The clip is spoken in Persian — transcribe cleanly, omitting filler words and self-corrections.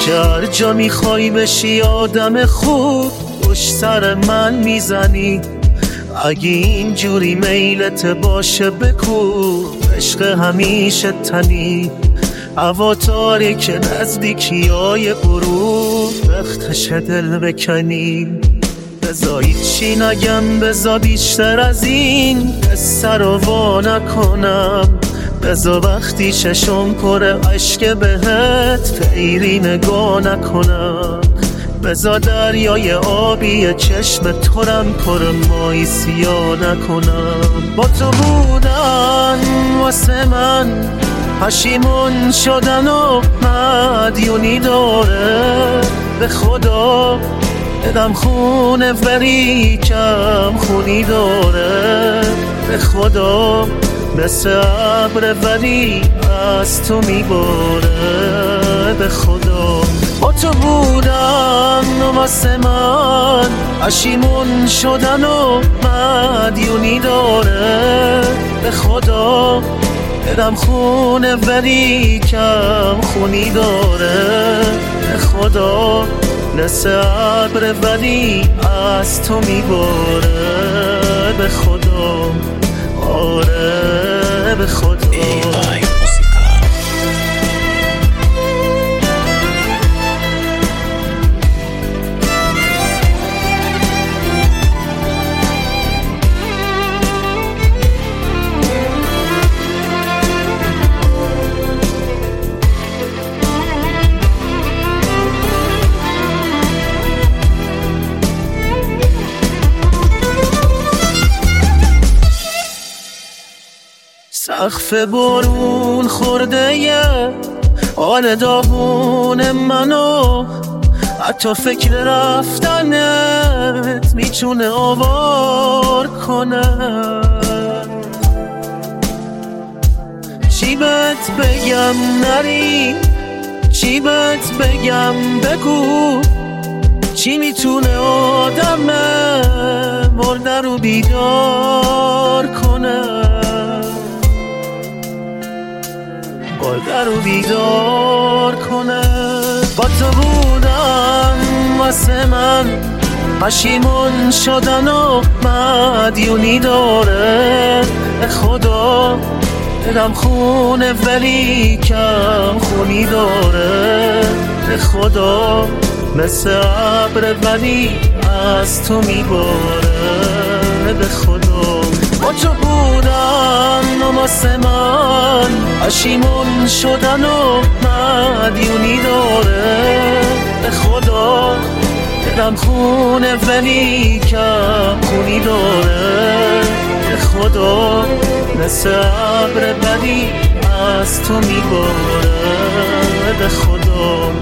هر جا میخوای بشی آدم خوب پشت سر من میزنی. اگه اینجوری میلت باشه بکو عشق همیشه تنی. هوا تاریک نزدیکی های غروب وقتش دل بکنی. بزا هیچی نگم، بزا بیشتر از این قصه رو وا نکنم. بزا وقتی چشم پر عشق بهت پیری نگاه نکنم. بزا دریای آبی چشم ترم پر مای سیاه نکنم. با تو بودن واسه من پشیمون شدن و مدیونی داره. به خدا دلم خونه ولی کم خونی داره. به خدا مثل ابر ولی از تو میباره. به خدا با تو بودن واسه من پشیمون شدن و مدیونی داره. به خدا دلم خونه ولی کم خونی داره. به خدا مثل ابر ولی از تو میباره. به خدا آره به خدا. سقف بارون خورده یه آن داغون منو. حتی فکر رفتنت میتونه آوار کنه. چی بهت بگم نری، چی بهت بگم بگو. چی میتونه آدم مرده رو بیدار کنه. مرده رو بیدار کنه. با تو بودم واسه من پشیمون شدن و مدیونی داره. به خدا دلم خونه ولی کم خونی داره. به خدا مثل ابر ولی از تو میباره. به خدا با تو بودم واسه من پشیمون شدن و مدیونی داره. به خدا دلم خونه ولی کم خونی داره. به خدا مثل ابر ولی از تو میباره. به خدا